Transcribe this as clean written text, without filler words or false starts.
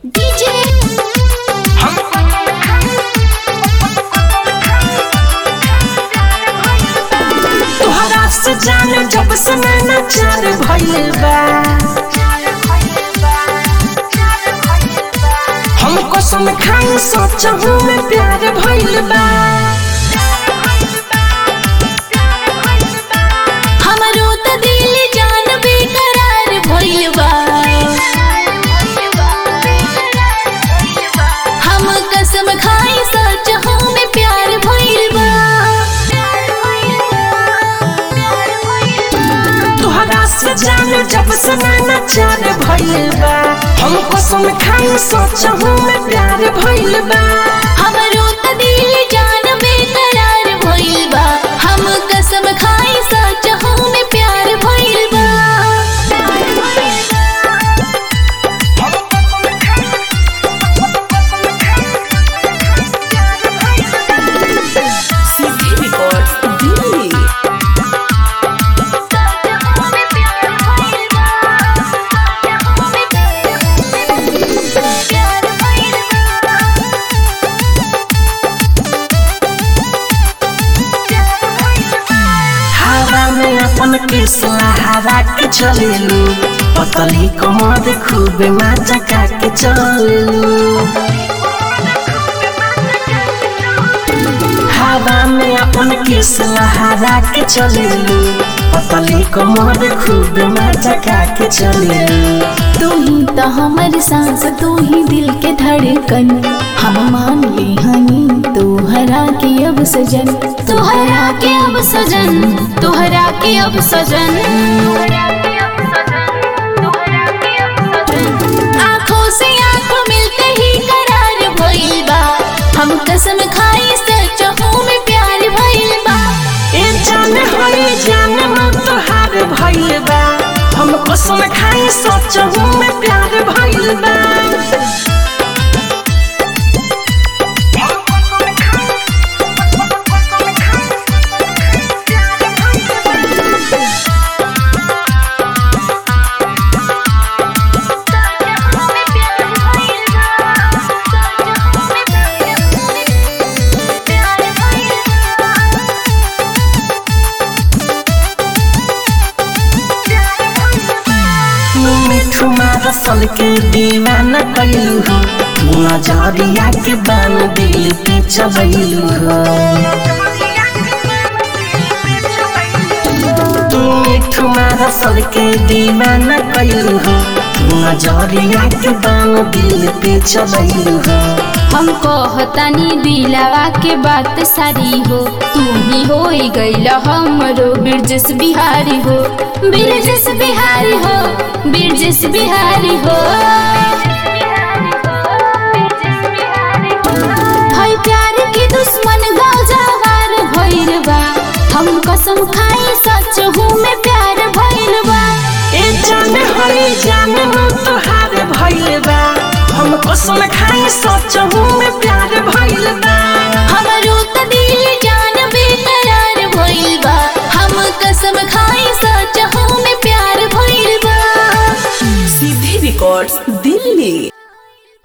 DJ तोहरा से जाने जब से नैना चार भइल बा हम कसम खाई सोचहूं मैं प्यार भइल बा हमरो त दिल जान बेकरार भइल बा हम कसम खाई सोचहूं मैं प्यार भइल बा तोहरा से जाने जब से नैना चार भइल बा हम कसम खाई सोचहूं मैं प्यार भइल बा हमरो त दिल जान बेकरार भइल बा हम कसम खाई सोचहूं मैं प्यार भइल बा सीधी रिकॉर्ड दिल्ली। हवा में अपन किस्सा हवा के चलेलू पतली कमर खूबे मचका के चलेलू हवा में अपन किस्सा हवा के चलेलू पतली कमर खूबे मचका के चलेलू तू ही तो हमर सांस तू ही दिल के धड़कन हम मान ले हनी तोहरा के अब सजन तोहरा के अब सजन तोहरा के अब सजन आँखों से आँखों मिलते ही करार भइल बा हम कसम खाई सचहूं में प्यार भइल बा ए जान होई जान मन तोहार भइल बा हम कसम खाई सोचहूं मैं प्यार भइल बा तुम्हारा सल के दीवाना कैलू हो नजरिया के बान दिल पे चलैलू हो तुम्हारा सल के दीवाना कैलू हो नजरिया के बान दिल पे चलैलू हो हम कहतानी दिलावा के बात सारी हो तू ही हो गइल हमरो बिरजस बिहारी हो बिरजस बिहारी हो बिरजस बिहारी हो हाय प्यार के दुश्मन गाँव जवार भइल बा हम कसम खाई सच हूँ मैं प्यार भइल बा ए जान होई जान मन तोहार भइल बा हम कसम खाई सोचहूं